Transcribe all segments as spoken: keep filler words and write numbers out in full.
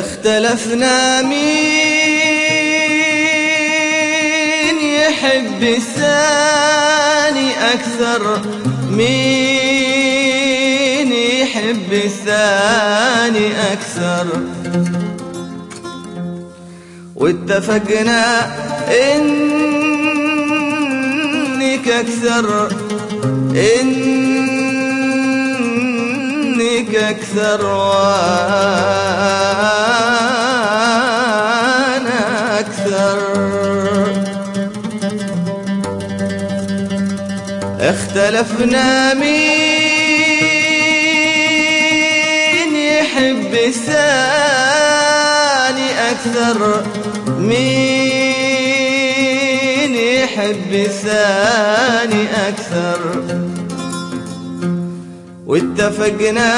اختلفنا مين يحب الثاني أكثر، مين يحب الثاني أكثر، واتفقنا إنك أكثر، إنك أكثر وأنا أكثر. اختلفنا مين يحب الثاني أكثر، مين يحب الثاني أكثر، واتفقنا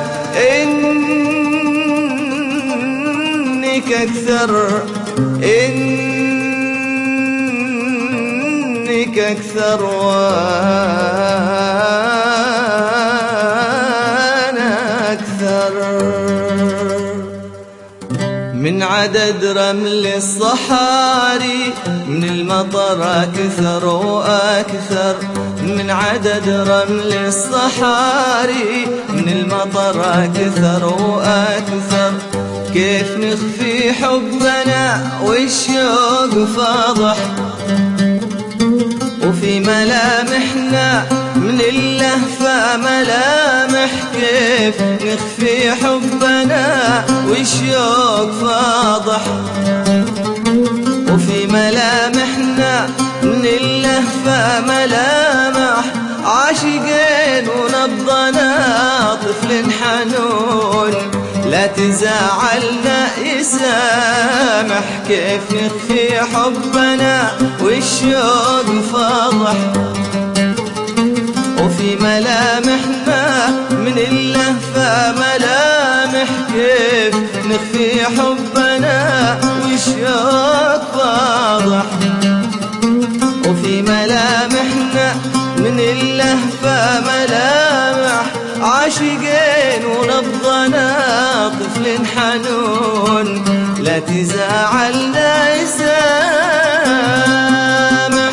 إنك أكثر، إنك أكثر وأنا أكثر. من عدد رمل الصحاري من المطر أكثر وأكثر، من عدد رمل الصحاري من المطر أكثر وأكثر. كيف نخفي حبنا والشوق فاضح، وفي ملامحنا من اللهفة ملامح. كيف نخفي حبنا والشوق فاضح، وفي ملامحنا من اللهفة ملامح. عاشقين ونبضنا طفل حنون، لا تزعلنا يسامح. كيف نخفي حبنا والشوق فاضح، وفي ملامحنا من اللهفة ملامح. كيف نخفي حبنا والشوق فاضح، وفي ملامحنا من اللهفة ملامح. عاشقين ونبضنا طفل حنون، لا تزعلنا يسامح.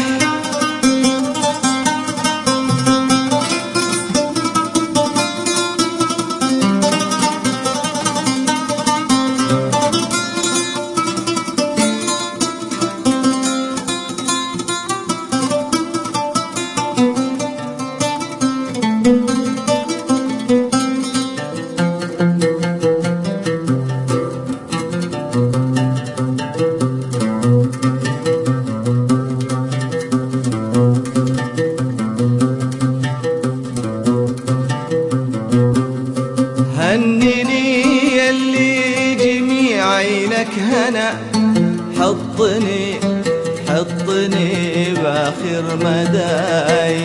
هنني يلي جميع عينك هنا، حطني حطني باخر مداي.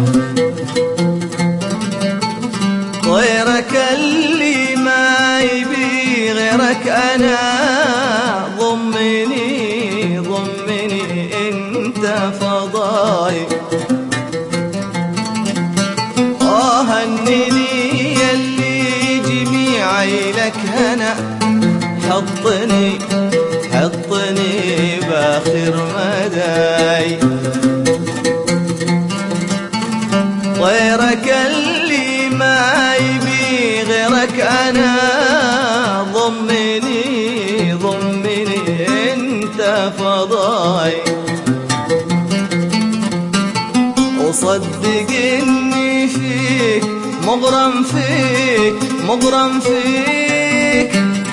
غيرك اللي ما يبي غيرك أنا، ضمني ضمني انت فضاي. آه هنني يلي جميع عينك هنا، حطني حطني باخر مداي. غيرك اللي ما يبي غيرك أنا، ضمني ضمني انت فضاي. وصدق اني فيك مغرم فيك مغرم فيك.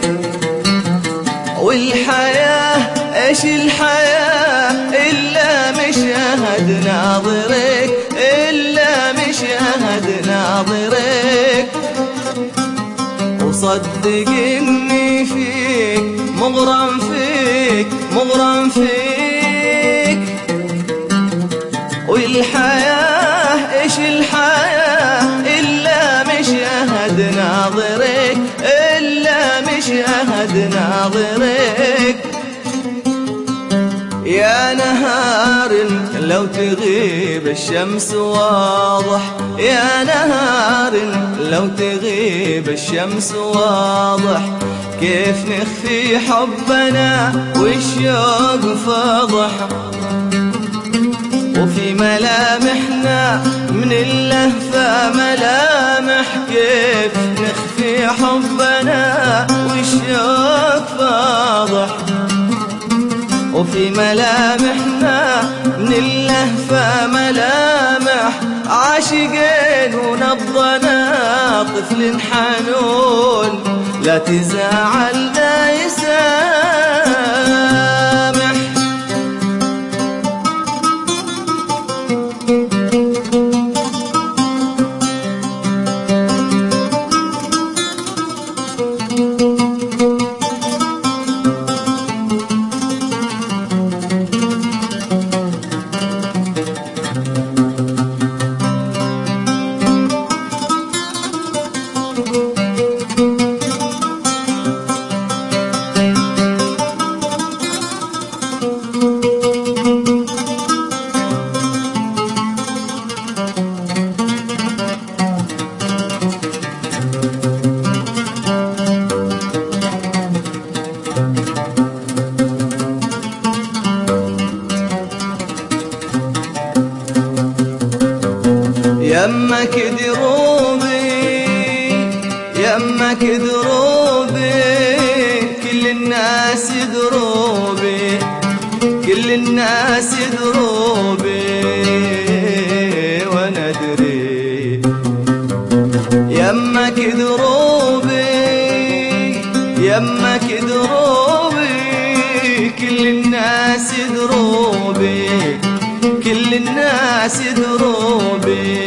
والحياة ايش الحياة إلا مشاهد ناظرك، إلا مشاهد ناظرك. وصدق اني فيك مغرم فيك مغرم فيك. والحياة ايش الحياة إلا مشاهد ناظرك، إلا مشاهد ناظرك. يا نهار لو تغيب الشمس واضح، يا نهار لو تغيب الشمس واضح. كيف نخفي حبنا والشوق فاضح، وفي ملامحنا من اللهفة ملامح، كيف نخفي حبنا والشوق فاضح، وفي ملامحنا من اللهفة ملامح، عاشقين ونبضنا طفل حنون، لا تزعلنا يسامح. يمك دروبي يمك دروبي، كل الناس دروبي، كل الناس دروبي وانا ادري. يمك دروبي يمك دروبي، كل الناس دروبي، كل الناس دروبي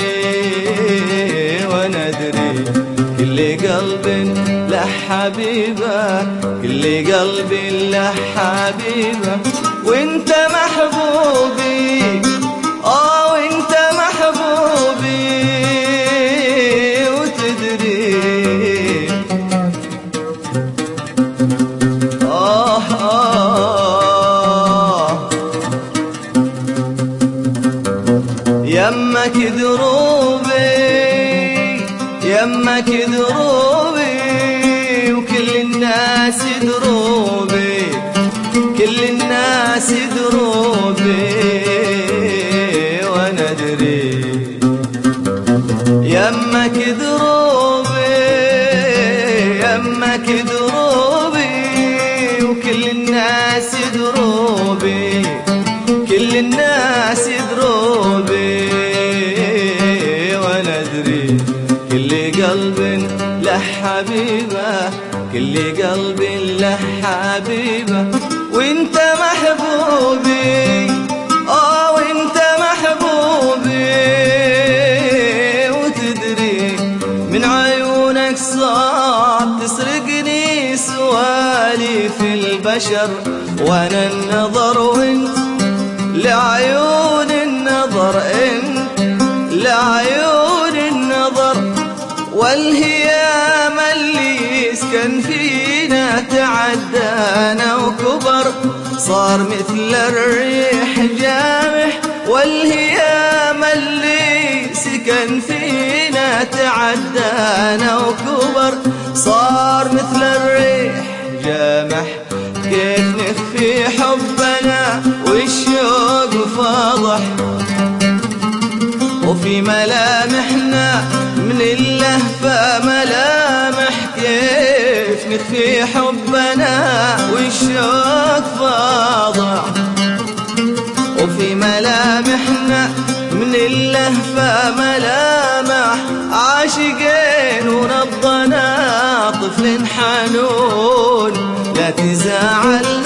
وانا ادري. كل قلب له حبيبه، كل قلب له حبيبه، وانت محبوبي، اه وانت محبوبي وتدري. آه آه يمك دروبي يمك دروبي، وكل الناس دروبي، كل الناس دروبي وانا ادري. يمك دروبي يمك دروبي، وكل الناس دروبي، كل الناس دروبي وانا ادري. كل قلب له حبيبه، كل قلب له حبيبه، وانت محبوبي، اه وانت محبوبي وتدري. من عيونك صعب تسرقني سواليف البشر، وانا النظر وانت لعيون النظر، انت لعيون النظر. والهيام اللي يسكن فينا تعدانا وكبر، صار مثل الريح جامح. والهيام اللي سكن فينا تعدانا وكبر، صار مثل الريح جامح. كيف نخفي حبنا والشوق فاضح، وفي ملامحنا من اللهفة ملامح، كيف نخفي حبنا والشوق فاضح، وفي ملامحنا من اللهفة ملامح، عاشقين ونبضنا طفل حنون، لا تزعل